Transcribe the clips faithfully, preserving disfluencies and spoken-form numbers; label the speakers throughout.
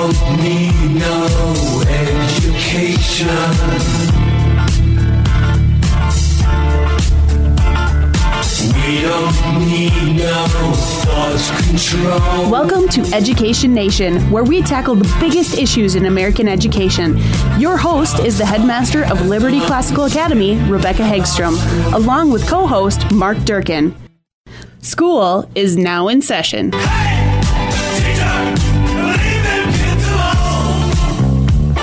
Speaker 1: don't need no education. We don't need no thought control.
Speaker 2: Welcome to Education Nation, where we tackle the biggest issues in American education. Your host is the headmaster of Liberty Classical Academy, Rebecca Hagstrom, along with co-host Mark Durkin. School is now in session.
Speaker 1: Hey, teacher, leave them kids alone.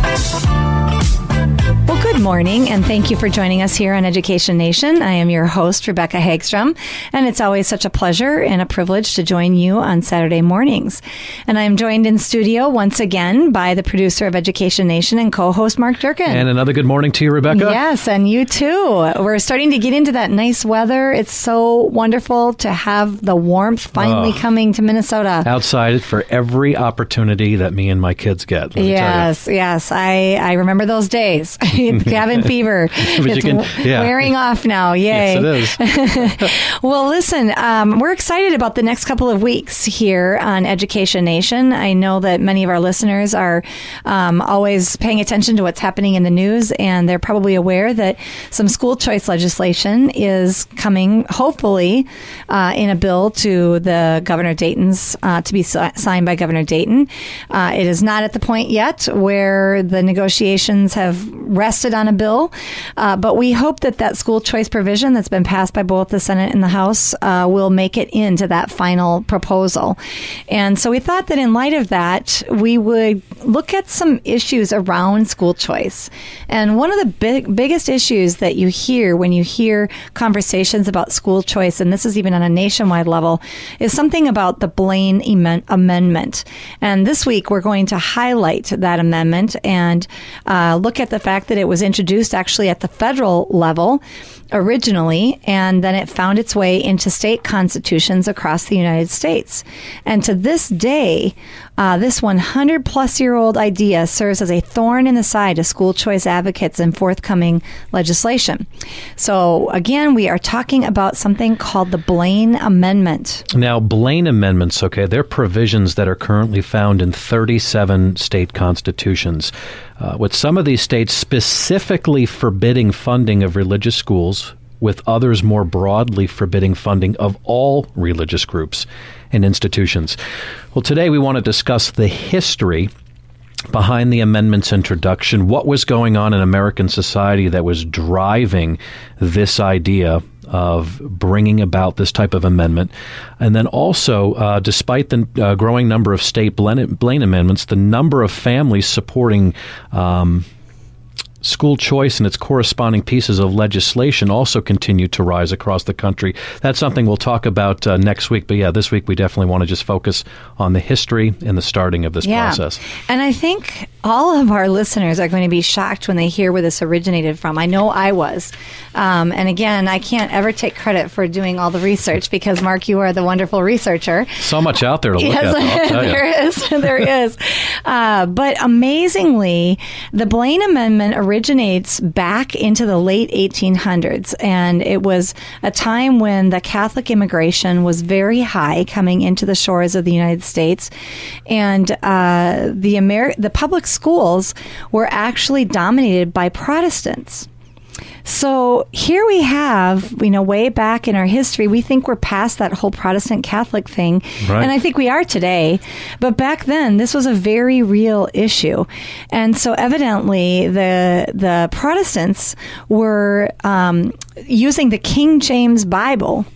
Speaker 3: Well, good morning, and thank you for joining us here on Education Nation. I am your host, Rebecca Hagstrom, and it's always such a pleasure and a privilege to join you on Saturday mornings. And I am joined in studio once again by the producer of Education Nation and co-host Mark Durkin.
Speaker 4: And another good morning to you, Rebecca.
Speaker 3: Yes, and you too. We're starting to get into that nice weather. It's so wonderful to have the warmth finally
Speaker 4: oh.
Speaker 3: coming to Minnesota.
Speaker 4: Outside for every opportunity that me and my kids get.
Speaker 3: Yes, yes. I, I remember those days. Cabin fever. It's
Speaker 4: can, yeah.
Speaker 3: wearing off now. Yay.
Speaker 4: Yes, it is.
Speaker 3: Well, listen, um, we're excited about the next couple of weeks here on Education Nation. I know that many of our listeners are um, always paying attention to what's happening in the news, and they're probably aware that some school choice legislation is coming, hopefully, uh, in a bill to the Governor Dayton's, uh, to be si- signed by Governor Dayton. Uh, it is not at the point yet where the negotiations have rested on a bill, uh, but we hope that that school choice provision that's been passed by both the Senate and the House uh, will make it into that final proposal. And so we thought that in light of that, we would look at some issues around school choice. And one of the big, biggest issues that you hear when you hear conversations about school choice, and this is even on a nationwide level, is something about the Blaine Amendment. And this week, we're going to highlight that amendment and uh, look at the fact that it was introduced actually at the federal level originally, and then it found its way into state constitutions across the United States. And to this day, uh, this one hundred plus year old idea serves as a thorn in the side of school choice advocates in forthcoming legislation. So again, we are talking about something called the Blaine Amendment.
Speaker 4: Now, Blaine amendments, okay, they're provisions that are currently found in thirty-seven state constitutions, uh, with some of these states specifically forbidding funding of religious schools, with others more broadly forbidding funding of all religious groups and institutions. Well, today we want to discuss the history behind the amendment's introduction, what was going on in American society that was driving this idea of bringing about this type of amendment. And then also, uh, despite the uh, growing number of state Blaine, Blaine amendments, the number of families supporting um, school choice and its corresponding pieces of legislation also continue to rise across the country. That's something we'll talk about uh, next week. But yeah, this week we definitely want to just focus on the history and the starting of this
Speaker 3: yeah.
Speaker 4: process.
Speaker 3: And I think all of our listeners are going to be shocked when they hear where this originated from. I know I was. Um, and again, I can't ever take credit for doing all the research because, Mark, you are the wonderful researcher.
Speaker 4: So much out there to look
Speaker 3: yes,
Speaker 4: at. I'll tell
Speaker 3: there
Speaker 4: you.
Speaker 3: is. There is. Uh, but amazingly, the Blaine Amendment originates back into the late eighteen hundreds. And it was a time when the Catholic immigration was very high coming into the shores of the United States. And uh, the Amer- the public schools were actually dominated by Protestants. So here we have, you know, way back in our history, we think we're past that whole Protestant Catholic thing.
Speaker 4: Right.
Speaker 3: And I think we are today. But back then, this was a very real issue. And so evidently, the the Protestants were um, using the King James Bible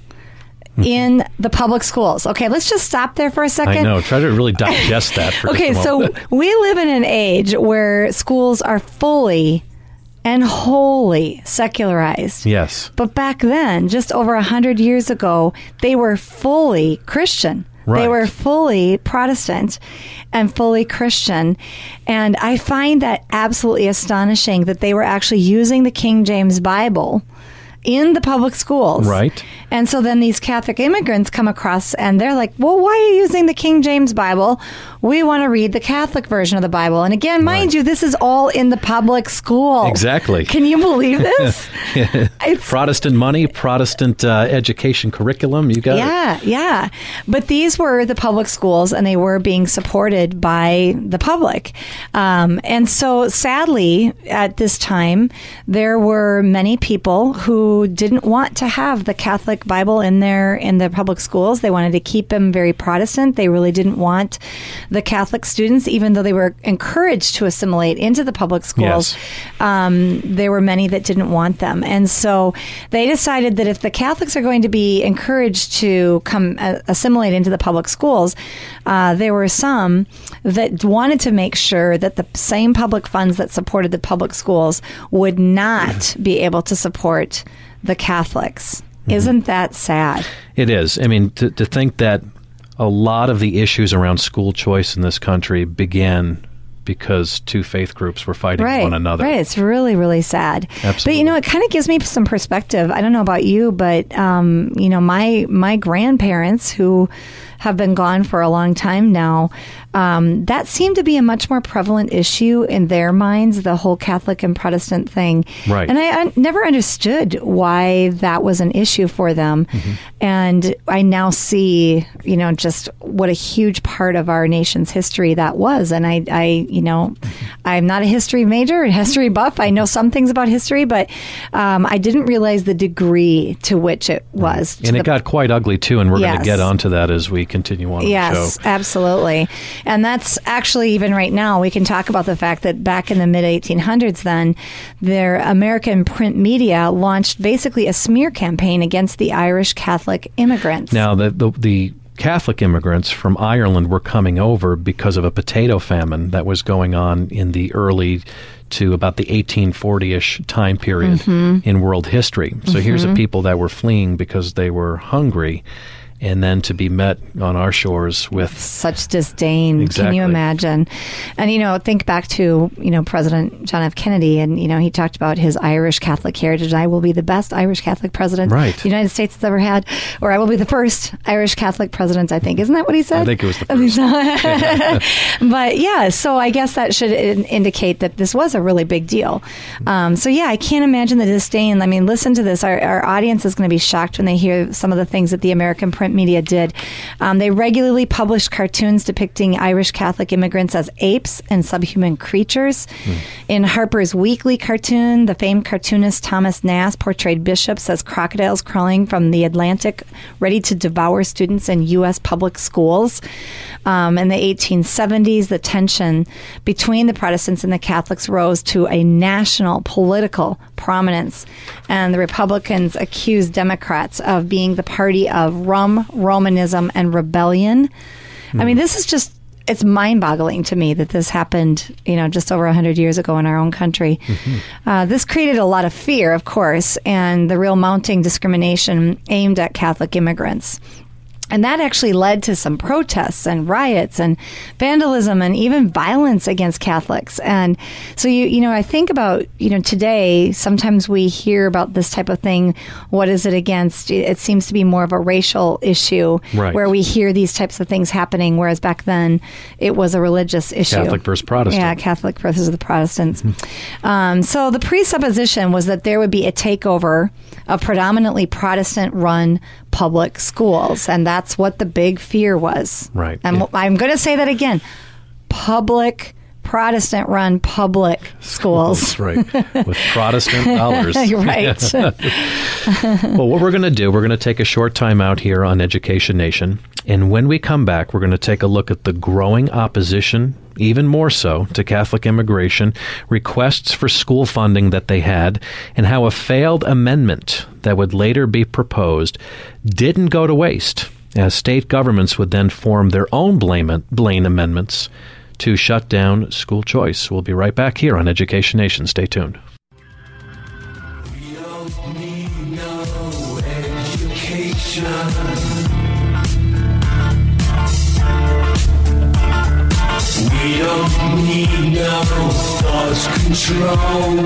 Speaker 3: in the public schools. Okay, let's just stop there for a second.
Speaker 4: I know. Try to really digest that for
Speaker 3: Okay,
Speaker 4: just a
Speaker 3: so
Speaker 4: moment.
Speaker 3: we live in an age where schools are fully and wholly secularized.
Speaker 4: Yes.
Speaker 3: But back then, just over one hundred years ago, they were fully Christian.
Speaker 4: Right.
Speaker 3: They were fully Protestant and fully Christian. And I find that absolutely astonishing that they were actually using the King James Bible in the public schools.
Speaker 4: Right.
Speaker 3: And so then these Catholic immigrants come across and they're like, well, why are you using the King James Bible? We want to read the Catholic version of the Bible. And again, mind
Speaker 4: Right.
Speaker 3: you, this is all in the public school.
Speaker 4: Exactly.
Speaker 3: Can you believe this? It's-
Speaker 4: Protestant money, Protestant uh, education curriculum. You got it.
Speaker 3: Yeah, yeah. But these were the public schools, and they were being supported by the public. Um, and so, sadly, at this time, there were many people who didn't want to have the Catholic Bible in their in the public schools. They wanted to keep them very Protestant. They really didn't want the Catholic students, even though they were encouraged to assimilate into the public schools.
Speaker 4: Yes.
Speaker 3: Um, there were many that didn't want them, and so they decided that if the Catholics are going to be encouraged to come uh, assimilate into the public schools, uh, there were some that wanted to make sure that the same public funds that supported the public schools would not be able to support the Catholics. Mm-hmm. Isn't that sad?
Speaker 4: It is. I mean, to, to think that a lot of the issues around school choice in this country began because two faith groups were fighting
Speaker 3: Right,
Speaker 4: one another.
Speaker 3: right. It's really, really sad.
Speaker 4: Absolutely.
Speaker 3: But you know, it kind of gives me some perspective. I don't know about you, but um, you know, my my grandparents who have been gone for a long time now, um, that seemed to be a much more prevalent issue in their minds, the whole Catholic and Protestant thing.
Speaker 4: Right.
Speaker 3: And I, I never understood why that was an issue for them.
Speaker 4: Mm-hmm.
Speaker 3: And I now see, you know, just what a huge part of our nation's history that was. And I, I you know, I'm not a history major, a history buff. I know some things about history, but um, I didn't realize the degree to which it was. to
Speaker 4: And it
Speaker 3: the-
Speaker 4: got quite ugly, too, and we're going
Speaker 3: Yes.
Speaker 4: to get onto that as we continue on
Speaker 3: Yes,
Speaker 4: the show.
Speaker 3: absolutely. And that's actually, even right now, we can talk about the fact that back in the mid eighteen hundreds, then, their American print media launched basically a smear campaign against the Irish Catholic immigrants.
Speaker 4: Now, the, the, the Catholic immigrants from Ireland were coming over because of a potato famine that was going on in the early to about the eighteen forty-ish time period
Speaker 3: Mm-hmm.
Speaker 4: in world history. So here's a people that were fleeing because they were hungry, and then to be met on our shores with
Speaker 3: Such disdain. Can
Speaker 4: Exactly.
Speaker 3: you imagine? And, you know, think back to, you know, President John F. Kennedy, and, you know, he talked about his Irish Catholic heritage. I will be the best Irish Catholic president
Speaker 4: Right.
Speaker 3: the United States has ever had, or I will be the first Irish Catholic president, I think. Isn't that what he said?
Speaker 4: I think it was the first.
Speaker 3: But yeah, so I guess that should in- indicate that this was a really big deal. Um, so yeah, I can't imagine the disdain. I mean, listen to this. Our, our audience is going to be shocked when they hear some of the things that the American print media did. Um, they regularly published cartoons depicting Irish Catholic immigrants as apes and subhuman creatures.
Speaker 4: Mm.
Speaker 3: In Harper's Weekly cartoon, the famed cartoonist Thomas Nass portrayed bishops as crocodiles crawling from the Atlantic, ready to devour students in U S public schools. Um, in the eighteen seventies, the tension between the Protestants and the Catholics rose to a national political prominence, and the Republicans accused Democrats of being the party of rum, Romanism, and rebellion. I mean, this is just, it's mind-boggling to me that this happened, you know, just over one hundred years ago in our own country. Uh, this created a lot of fear, of course, and the real mounting discrimination aimed at Catholic immigrants. And that actually led to some protests and riots and vandalism and even violence against Catholics. And so, you you know, I think about, you know, today, sometimes we hear about this type of thing. What is it against? It seems to be more of a racial issue
Speaker 4: Right.
Speaker 3: where we hear these types of things happening, whereas back then it was a religious issue.
Speaker 4: Catholic versus Protestant.
Speaker 3: Yeah, Catholic versus the Protestants. Um, so the presupposition was that there would be a takeover of predominantly Protestant-run public schools, and that's what the big fear was.
Speaker 4: Right.
Speaker 3: And
Speaker 4: Yeah.
Speaker 3: I'm going to say that again: public, Protestant-run public schools.
Speaker 4: That's right. With Protestant dollars.
Speaker 3: Right.
Speaker 4: Well, what we're going to do, we're going to take a short time out here on Education Nation. And when we come back, we're going to take a look at the growing opposition, even more so, to Catholic immigration, requests for school funding that they had, and how a failed amendment that would later be proposed didn't go to waste, as state governments would then form their own Blaine, Blaine amendments to shut down school choice. We'll be right back here on Education Nation. Stay tuned.
Speaker 1: We don't need no education. We don't need no lost control.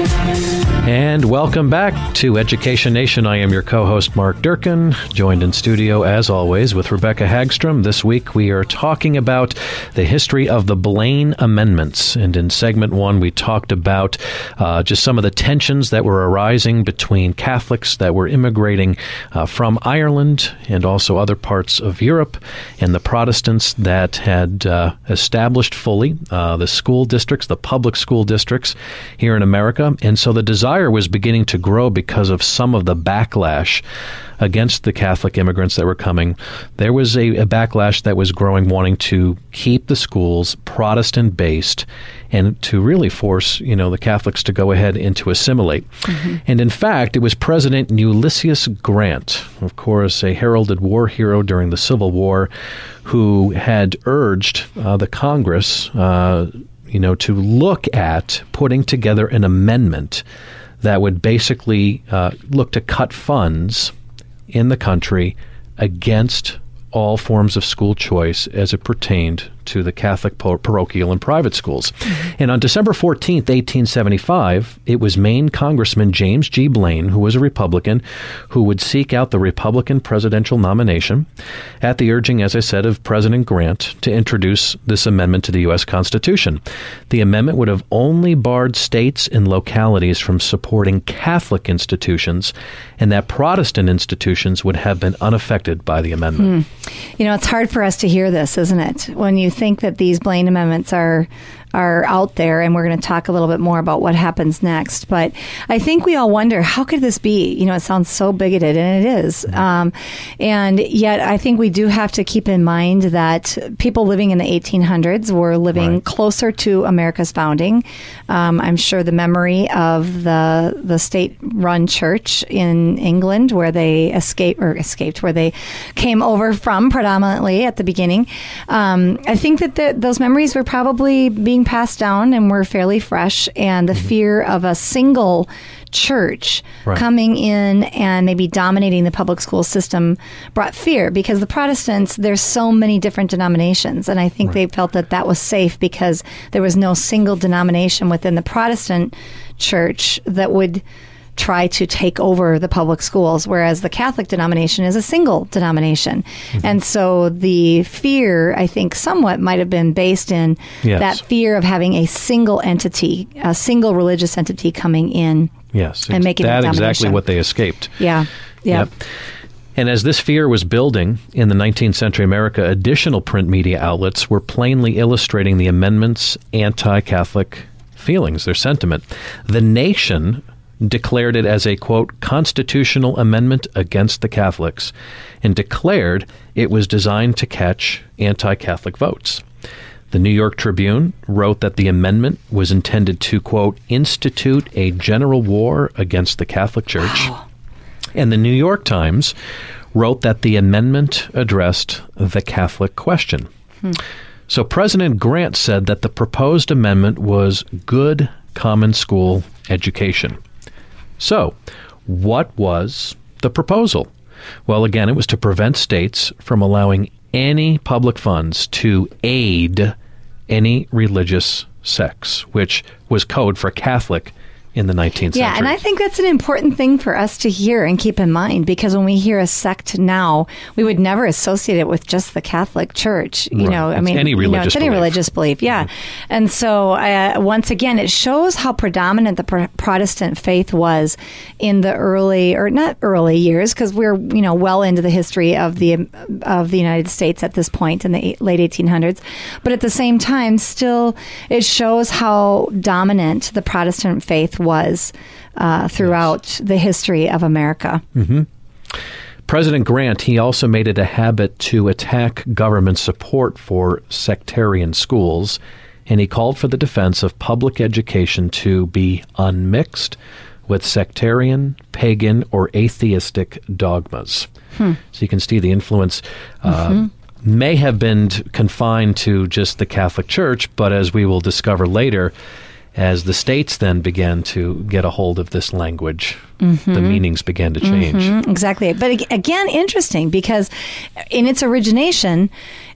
Speaker 4: And welcome back to Education Nation. I am your co-host, Mark Durkin, joined in studio, as always, with Rebecca Hagstrom. This week, we are talking about the history of the Blaine Amendments. And in segment one, we talked about uh, just some of the tensions that were arising between Catholics that were immigrating uh, from Ireland and also other parts of Europe, and the Protestants that had uh, established fully uh, the school districts, the public school districts here in America. And so the desire was beginning to grow because of some of the backlash against the Catholic immigrants that were coming. There was a, a backlash that was growing, wanting to keep the schools Protestant-based and to really force, you know, the Catholics to go ahead and to assimilate. Mm-hmm. And in fact, it was President Ulysses Grant, of course, a heralded war hero during the Civil War, who had urged uh, the Congress, uh, you know, to look at putting together an amendment that would basically uh, look to cut funds in the country against all forms of school choice as it pertained to the Catholic parochial and private schools. Mm-hmm. And on December fourteenth, eighteen seventy-five, it was Maine Congressman James G. Blaine, who was a Republican, who would seek out the Republican presidential nomination at the urging, as I said, of President Grant to introduce this amendment to the U S Constitution. The amendment would have only barred states and localities from supporting Catholic institutions, and that Protestant institutions would have been unaffected by the amendment.
Speaker 3: Hmm. You know, it's hard for us to hear this, isn't it? When you think that these Blaine amendments are are out there, and we're going to talk a little bit more about what happens next. But I think we all wonder, how could this be? You know, it sounds so bigoted, and it is. Um, and yet I think we do have to keep in mind that people living in the eighteen hundreds were living right. closer to America's founding. Um, I'm sure the memory of the the state-run church in England, where they escaped, or escaped, where they came over from predominantly at the beginning. Um, I think that the, those memories were probably being passed down and were fairly fresh, and the mm-hmm. fear of a single church right. coming in and maybe dominating the public school system brought fear, because the Protestants, there's so many different denominations, and I think right. they felt that that was safe because there was no single denomination within the Protestant church that would try to take over the public schools, whereas the Catholic denomination is a single denomination. Mm-hmm. And so the fear, I think, somewhat might have been based in yes. that fear of having a single entity, a single religious entity coming in
Speaker 4: yes,
Speaker 3: and making
Speaker 4: that
Speaker 3: the
Speaker 4: exactly what they escaped.
Speaker 3: Yeah, yeah.
Speaker 4: Yep. And as this fear was building in the nineteenth century America, additional print media outlets were plainly illustrating the amendment's anti-Catholic feelings, their sentiment. The Nation declared it as a, quote, constitutional amendment against the Catholics, and declared it was designed to catch anti-Catholic votes. The New York Tribune wrote that the amendment was intended to, quote, institute a general war against the Catholic Church.
Speaker 3: Wow.
Speaker 4: And the New York Times wrote that the amendment addressed the Catholic question. Hmm. So President Grant said that the proposed amendment was good common school education. So, what was the proposal? Well, again, it was to prevent states from allowing any public funds to aid any religious sects, which was code for Catholic in the nineteenth
Speaker 3: yeah,
Speaker 4: century.
Speaker 3: And I think that's an important thing for us to hear and keep in mind, because when we hear a sect now, we would never associate it with just the Catholic Church. You
Speaker 4: right.
Speaker 3: know, I
Speaker 4: it's
Speaker 3: mean,
Speaker 4: any religious
Speaker 3: you know, it's any
Speaker 4: belief.
Speaker 3: religious belief. Yeah, mm-hmm. and so uh, once again, it shows how predominant the pr- Protestant faith was in the early, or not early years, because we're you know well into the history of the of the United States at this point in the eight, late eighteen hundreds. But at the same time, still, it shows how dominant the Protestant faith was uh, throughout yes. the history of America.
Speaker 4: Mm-hmm. President Grant, he also made it a habit to attack government support for sectarian schools, and he called for the defense of public education to be unmixed with sectarian, pagan, or atheistic dogmas. Hmm. So you can see the influence uh, mm-hmm. may have been t- confined to just the Catholic Church, but as we will discover later, as the states then began to get a hold of this language, mm-hmm. the meanings began to change.
Speaker 3: Mm-hmm. Exactly. But again, interesting, because in its origination,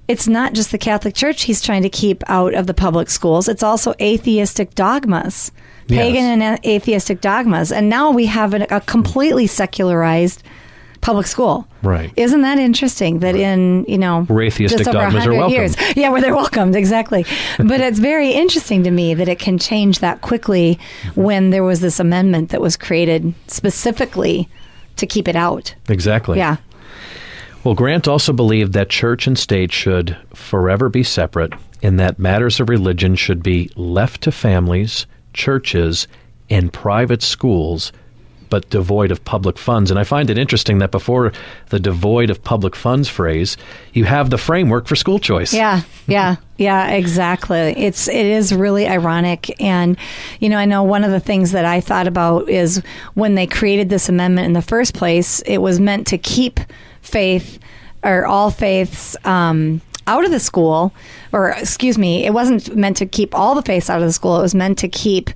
Speaker 3: it's not just the Catholic Church he's trying to keep out of the public schools. It's also atheistic dogmas, pagan
Speaker 4: Yes.
Speaker 3: and atheistic dogmas. And now we have an, a completely secularized public school.
Speaker 4: Right.
Speaker 3: Isn't that interesting that in, you know,
Speaker 4: Where atheistic
Speaker 3: just over
Speaker 4: dogmas are
Speaker 3: one hundred
Speaker 4: welcomed.
Speaker 3: years. Yeah, where they're welcomed, exactly. But it's very interesting to me that it can change that quickly when there was this amendment that was created specifically to keep it out.
Speaker 4: Exactly.
Speaker 3: Yeah.
Speaker 4: Well, Grant also believed that church and state should forever be separate, and that matters of religion should be left to families, churches, and private schools, but devoid of public funds. And I find it interesting that before the devoid of public funds phrase, you have the framework for school choice.
Speaker 3: Yeah, yeah, yeah, exactly. It's it is really ironic. And, you know, I know one of the things that I thought about is when they created this amendment in the first place, it was meant to keep faith or all faiths um, out of the school, or excuse me, it wasn't meant to keep all the faiths out of the school. It was meant to keep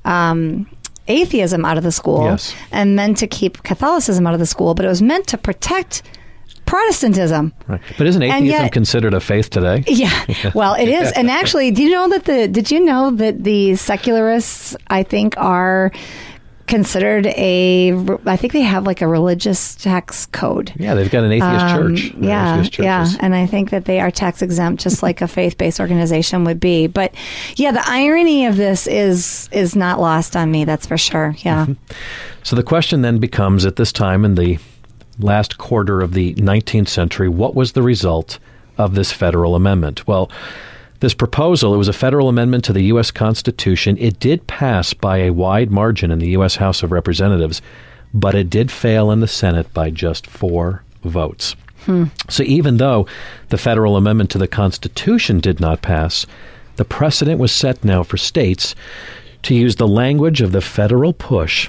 Speaker 3: um, atheism out of the school,
Speaker 4: Yes.
Speaker 3: and meant to keep Catholicism out of the school, but it was meant to protect Protestantism.
Speaker 4: Right. But isn't
Speaker 3: And
Speaker 4: atheism
Speaker 3: yet-
Speaker 4: considered a faith today?
Speaker 3: Yeah, well, it is. And actually, do you know that the, did you know that the secularists, I think, are considered a, I think they have like a religious tax code.
Speaker 4: Yeah, they've got an atheist
Speaker 3: Um,
Speaker 4: church. They're
Speaker 3: yeah,
Speaker 4: atheist
Speaker 3: yeah,
Speaker 4: churches.
Speaker 3: and I think that they are tax exempt, just like a faith-based organization would be. But yeah, the irony of this is is not lost on me. That's for sure. Yeah,
Speaker 4: So the question then becomes, at this time in the last quarter of the nineteenth century, what was the result of this federal amendment? Well, this proposal, it was a federal amendment to the U S Constitution. It did pass by a wide margin in the U S House of Representatives, but it did fail in the Senate by just four votes.
Speaker 3: Hmm.
Speaker 4: So even though the federal amendment to the Constitution did not pass, the precedent was set now for states to use the language of the federal push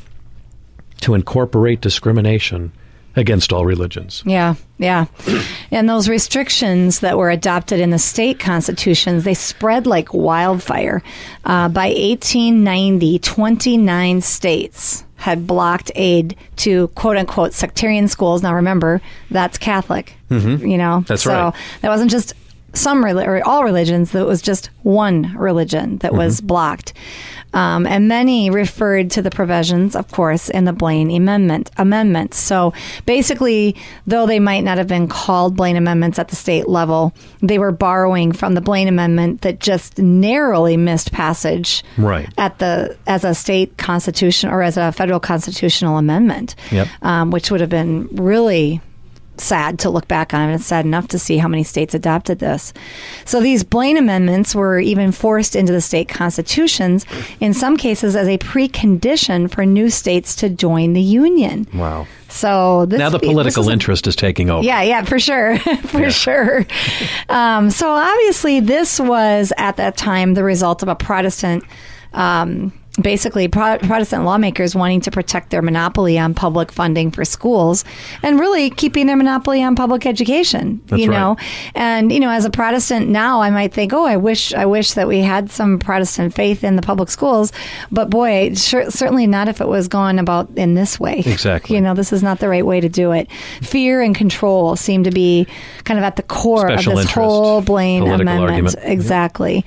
Speaker 4: to incorporate discrimination against all religions.
Speaker 3: yeah, yeah. And those restrictions that were adopted in the state constitutions, they spread like wildfire. Uh, by eighteen ninety, twenty-nine states had blocked aid to quote-unquote sectarian schools. Now remember, that's Catholic,
Speaker 4: Mhm.
Speaker 3: you know?
Speaker 4: That's
Speaker 3: so
Speaker 4: right.
Speaker 3: that wasn't just some reli- or all religions, that was just one religion that was blocked. Um, and many referred to the provisions, of course, in the Blaine Amendment. Amendments. So basically, though they might not have been called Blaine Amendments at the state level, they were borrowing from the Blaine Amendment that just narrowly missed passage
Speaker 4: Right.
Speaker 3: at the as a state constitution or as a federal constitutional amendment,
Speaker 4: Yep.
Speaker 3: um, which would have been really sad to look back on. It's sad enough to see how many states adopted this. So these Blaine amendments were even forced into the state constitutions, in some cases as a precondition for new states to join the union.
Speaker 4: Wow.
Speaker 3: So this
Speaker 4: Now the
Speaker 3: this
Speaker 4: political
Speaker 3: is a-
Speaker 4: interest is taking over.
Speaker 3: yeah, yeah, for sure, for
Speaker 4: Yeah.
Speaker 3: sure. Um, so obviously, this was at that time the result of a Protestant, um, basically Pro- Protestant lawmakers wanting to protect their monopoly on public funding for schools, and really keeping their monopoly on public education.
Speaker 4: That's
Speaker 3: you
Speaker 4: right.
Speaker 3: know, and you know, as a Protestant now, I might think, oh, I wish, I wish that we had some Protestant faith in the public schools, but boy, sure, certainly not if it was gone about in this way.
Speaker 4: Exactly.
Speaker 3: You know, this is not the right way to do it. Fear and control seem to be kind of at the core
Speaker 4: Special
Speaker 3: of this
Speaker 4: interest,
Speaker 3: whole Blaine
Speaker 4: political
Speaker 3: amendment.
Speaker 4: argument.
Speaker 3: Exactly.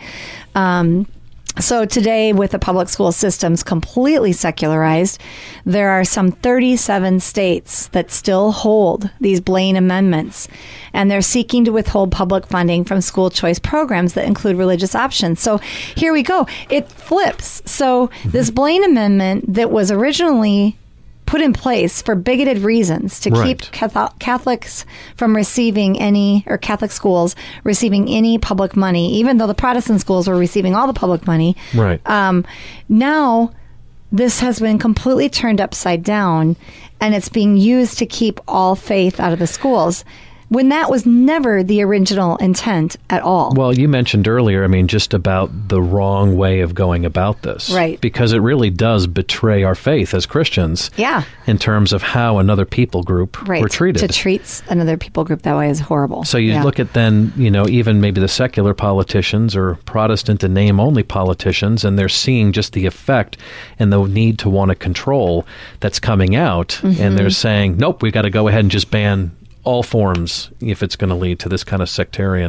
Speaker 3: Um, so today, with the public school systems completely secularized, there are some thirty-seven states that still hold these Blaine amendments, and they're seeking to withhold public funding from school choice programs that include religious options. So here we go. It flips. So this Blaine amendment that was originally put in place for bigoted reasons to
Speaker 4: Right.
Speaker 3: keep Catholic, Catholics from receiving any, or Catholic schools receiving any public money, even though the Protestant schools were receiving all the public money.
Speaker 4: Right.
Speaker 3: Um, now, this has been completely turned upside down, and it's being used to keep all faith out of the schools, when that was never the original intent at all.
Speaker 4: Well, you mentioned earlier, I mean, just about the wrong way of going about this.
Speaker 3: Right.
Speaker 4: Because it really does betray our faith as Christians.
Speaker 3: Yeah.
Speaker 4: In terms of how another people group
Speaker 3: Right.
Speaker 4: were treated.
Speaker 3: To treat another people group that way is horrible.
Speaker 4: So you
Speaker 3: Yeah.
Speaker 4: look at then, you know, even maybe the secular politicians or Protestant and name-only politicians, and they're seeing just the effect and the need to want to control that's coming out,
Speaker 3: Mm-hmm.
Speaker 4: and they're saying, nope, we've got to go ahead and just ban all forms if it's going to lead to this kind of sectarian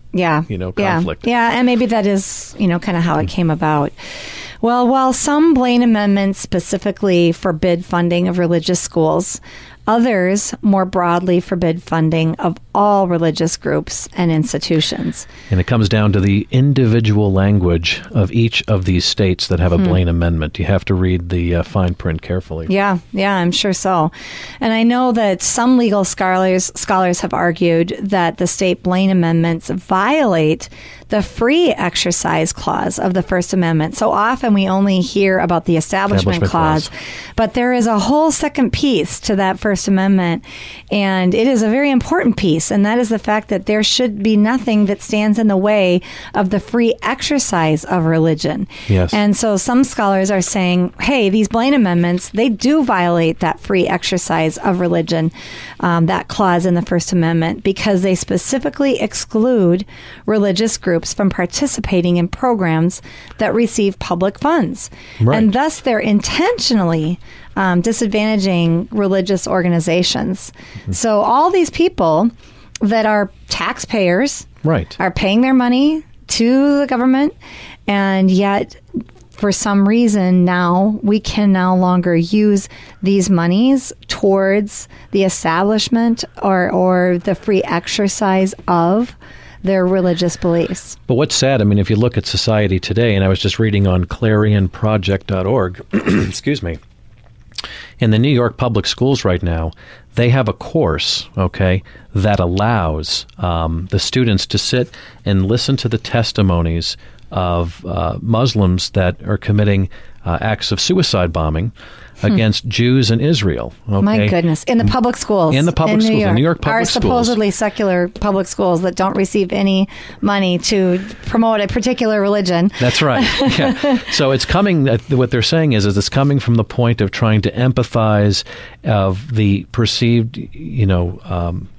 Speaker 3: yeah,
Speaker 4: you know, conflict.
Speaker 3: Yeah, yeah, and maybe that is, you know, kind of how it came about. Well, while some Blaine amendments specifically forbid funding of religious schools, others more broadly forbid funding of all religious groups and institutions.
Speaker 4: And it comes down to the individual language of each of these states that have a hmm. Blaine Amendment. You have to read the uh, fine print carefully.
Speaker 3: Yeah, yeah, I'm sure so. And I know that some legal scholars scholars have argued that the state Blaine Amendments violate the free exercise clause of the First Amendment. So often we only hear about the Establishment, Establishment clause, clause, but there is a whole second piece to that First Amendment, and it is a very important piece, and that is the fact that there should be nothing that stands in the way of the free exercise of religion.
Speaker 4: Yes.
Speaker 3: And so some scholars are saying, hey, these Blaine Amendments, they do violate that free exercise of religion, um, that clause in the First Amendment, because they specifically exclude religious groups from participating in programs that receive public funds.
Speaker 4: Right.
Speaker 3: And thus they're intentionally um, disadvantaging religious organizations. Mm-hmm. So all these people that are taxpayers
Speaker 4: right.
Speaker 3: are paying their money to the government, and yet for some reason now we can no longer use these monies towards the establishment or, or the free exercise of their religious beliefs.
Speaker 4: But what's sad, I mean, if you look at society today, and I was just reading on clarion project dot org, excuse me, in the New York public schools right now, they have a course, okay, that allows um, the students to sit and listen to the testimonies of uh, Muslims that are committing uh, acts of suicide bombing against hmm. Jews in Israel. Okay?
Speaker 3: My goodness. In the public schools.
Speaker 4: In the public
Speaker 3: in
Speaker 4: schools.
Speaker 3: New York.
Speaker 4: In New York public
Speaker 3: Our
Speaker 4: schools.
Speaker 3: supposedly secular public schools that don't receive any money to promote a particular religion.
Speaker 4: That's right. Yeah. So it's coming, what they're saying is, is it's coming from the point of trying to empathize of the perceived, you know, um,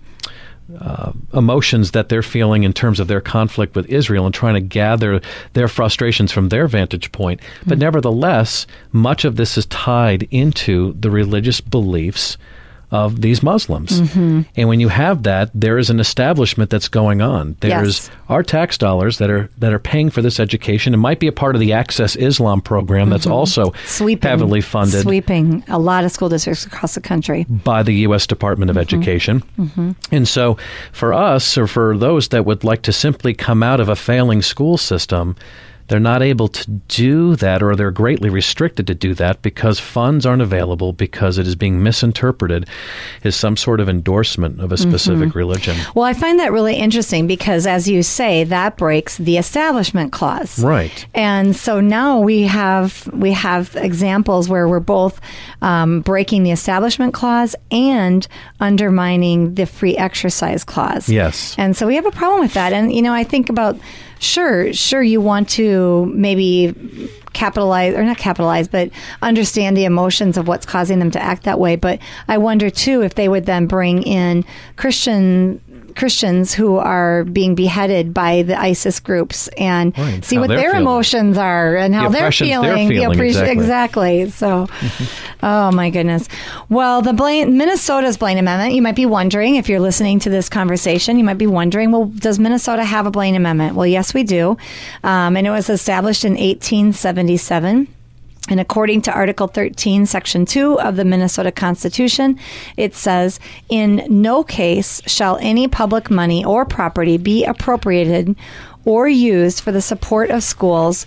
Speaker 4: Uh, emotions that they're feeling in terms of their conflict with Israel and trying to gather their frustrations from their vantage point. But mm-hmm. nevertheless, much of this is tied into the religious beliefs of these Muslims. Mm-hmm. And when you have that, there is an establishment that's going on. There's
Speaker 3: yes.
Speaker 4: our tax dollars that are that are paying for this education. It might be a part of the Access Islam program mm-hmm. that's also
Speaker 3: sweeping,
Speaker 4: heavily funded.
Speaker 3: Sweeping a lot of school districts across the country.
Speaker 4: By the U S Department of mm-hmm. Education. Mm-hmm. And so for us, or for those that would like to simply come out of a failing school system, they're not able to do that, or they're greatly restricted to do that because funds aren't available, because it is being misinterpreted as some sort of endorsement of a specific mm-hmm. religion.
Speaker 3: Well, I find that really interesting because, as you say, that breaks the Establishment Clause.
Speaker 4: Right.
Speaker 3: And so now we have we have examples where we're both um, breaking the Establishment Clause and undermining the Free Exercise Clause.
Speaker 4: Yes.
Speaker 3: And so we have a problem with that. And, you know, I think about Sure, sure. You want to maybe capitalize, or not capitalize, but understand the emotions of what's causing them to act that way. But I wonder, too, if they would then bring in Christian Christians who are being beheaded by the ISIS groups and
Speaker 4: right.
Speaker 3: see
Speaker 4: how
Speaker 3: what their
Speaker 4: feeling.
Speaker 3: emotions are and how
Speaker 4: the
Speaker 3: they're feeling.
Speaker 4: They're feeling
Speaker 3: the
Speaker 4: exactly.
Speaker 3: exactly. So, mm-hmm. oh my goodness. Well, the Blaine, Minnesota's Blaine Amendment, you might be wondering, if you're listening to this conversation, you might be wondering, well, does Minnesota have a Blaine Amendment? Well, yes, we do. Um, and it was established in eighteen seventy-seven. And according to Article thirteen, Section two of the Minnesota Constitution, it says, in no case shall any public money or property be appropriated or used for the support of schools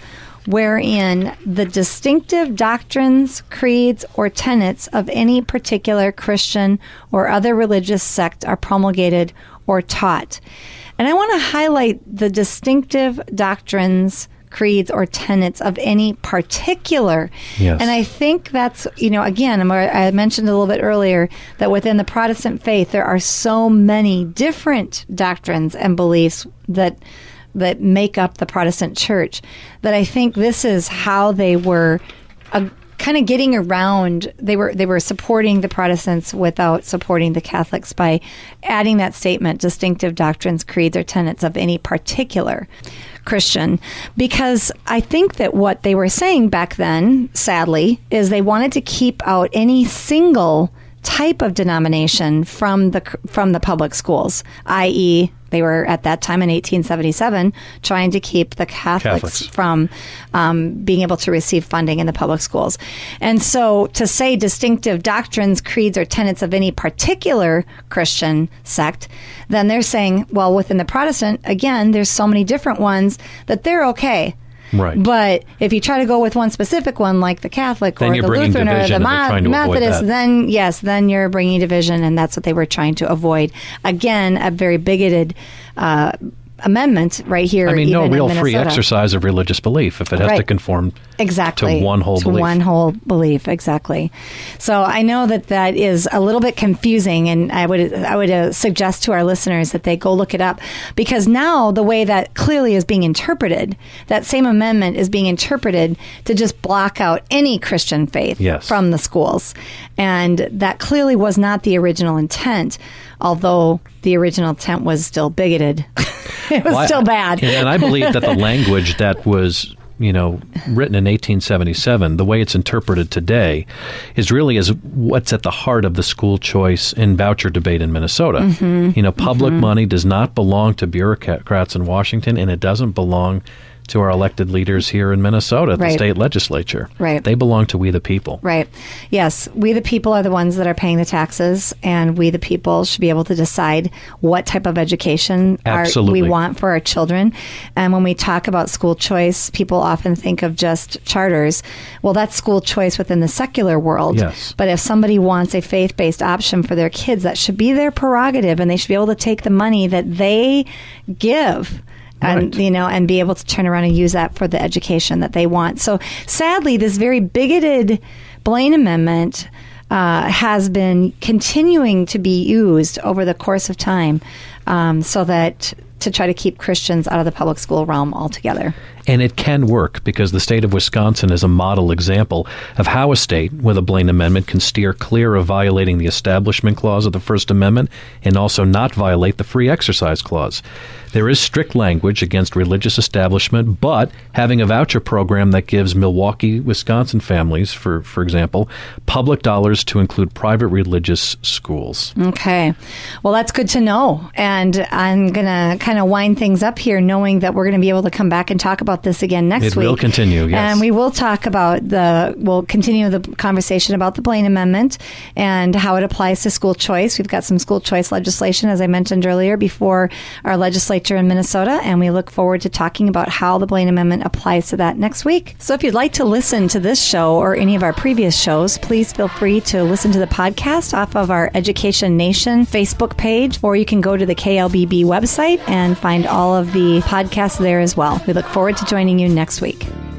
Speaker 3: wherein the distinctive doctrines, creeds, or tenets of any particular Christian or other religious sect are promulgated or taught. And I want to highlight the distinctive doctrines, creeds, or tenets of any particular.
Speaker 4: Yes.
Speaker 3: And I think that's, you know, again, I mentioned a little bit earlier that within the Protestant faith, there are so many different doctrines and beliefs that that make up the Protestant church that I think this is how they were uh, kind of getting around. They were they were supporting the Protestants without supporting the Catholics by adding that statement, distinctive doctrines, creeds, or tenets of any particular Christian, because I think that what they were saying back then, sadly, is they wanted to keep out any single type of denomination from the from the public schools, that is, they were at that time in eighteen seventy-seven trying to keep the Catholics,
Speaker 4: Catholics.
Speaker 3: from um, being able to receive funding in the public schools. And so to say distinctive doctrines, creeds, or tenets of any particular Christian sect, then they're saying, well, within the Protestant, again, there's so many different ones that they're okay.
Speaker 4: Right.
Speaker 3: But if you try to go with one specific one, like the Catholic
Speaker 4: Then
Speaker 3: or
Speaker 4: you're
Speaker 3: the
Speaker 4: bringing
Speaker 3: Lutheran or
Speaker 4: division
Speaker 3: the
Speaker 4: and they're trying
Speaker 3: Mo-
Speaker 4: to avoid
Speaker 3: Methodist,
Speaker 4: that.
Speaker 3: then yes, then you're bringing division, and that's what they were trying to avoid. Again, a very bigoted uh, amendment right here.
Speaker 4: I mean, no
Speaker 3: even in
Speaker 4: real free
Speaker 3: Minnesota.
Speaker 4: exercise of religious belief if it has to
Speaker 3: Right.
Speaker 4: conform
Speaker 3: Exactly.
Speaker 4: to one whole
Speaker 3: to
Speaker 4: belief.
Speaker 3: one whole belief, exactly. So I know that that is a little bit confusing, and I would I would uh, suggest to our listeners that they go look it up, because now the way that clearly is being interpreted, that same amendment is being interpreted to just block out any Christian faith
Speaker 4: Yes.
Speaker 3: from the schools, and that clearly was not the original intent, although the original intent was still bigoted. It was
Speaker 4: Well, I-
Speaker 3: still bad.
Speaker 4: And, and I believe that the language that was, you know, written in eighteen seventy-seven, the way it's interpreted today, is really is what's at the heart of the school choice and voucher debate in Minnesota.
Speaker 3: Mm-hmm.
Speaker 4: You know, public money does not belong to bureaucrats in Washington, and it doesn't belong to our elected leaders here in Minnesota at the
Speaker 3: Right.
Speaker 4: state legislature.
Speaker 3: Right.
Speaker 4: They belong to we the people.
Speaker 3: Right. Yes. We, the people, are the ones that are paying the taxes, and we, the people, should be able to decide what type of education our,
Speaker 4: Absolutely.
Speaker 3: we want for our children. And when we talk about school choice, people often think of just charters. Well, that's school choice within the secular world.
Speaker 4: Yes.
Speaker 3: But if somebody wants a faith-based option for their kids, that should be their prerogative, and they should be able to take the money that they give. And,
Speaker 4: Right.
Speaker 3: you know, and be able to turn around and use that for the education that they want. So sadly, this very bigoted Blaine Amendment uh, has been continuing to be used over the course of time, um, so that to try to keep Christians out of the public school realm altogether.
Speaker 4: And it can work, because the state of Wisconsin is a model example of how a state with a Blaine Amendment can steer clear of violating the Establishment Clause of the First Amendment and also not violate the Free Exercise Clause. There is strict language against religious establishment, but having a voucher program that gives Milwaukee, Wisconsin families, for, for example, public dollars to include private religious schools.
Speaker 3: Okay. Well, that's good to know. And I'm going to kind of wind things up here, knowing that we're going to be able to come back and talk about this again next
Speaker 4: It
Speaker 3: week.
Speaker 4: will continue, yes.
Speaker 3: And we will talk about the, we'll continue the conversation about the Blaine Amendment and how it applies to school choice. We've got some school choice legislation, as I mentioned earlier, before our legislature in Minnesota, and we look forward to talking about how the Blaine Amendment applies to that next week. So if you'd like to listen to this show or any of our previous shows, please feel free to listen to the podcast off of our Education Nation Facebook page, or you can go to the K L B B website and find all of the podcasts there as well. We look forward to joining you next week.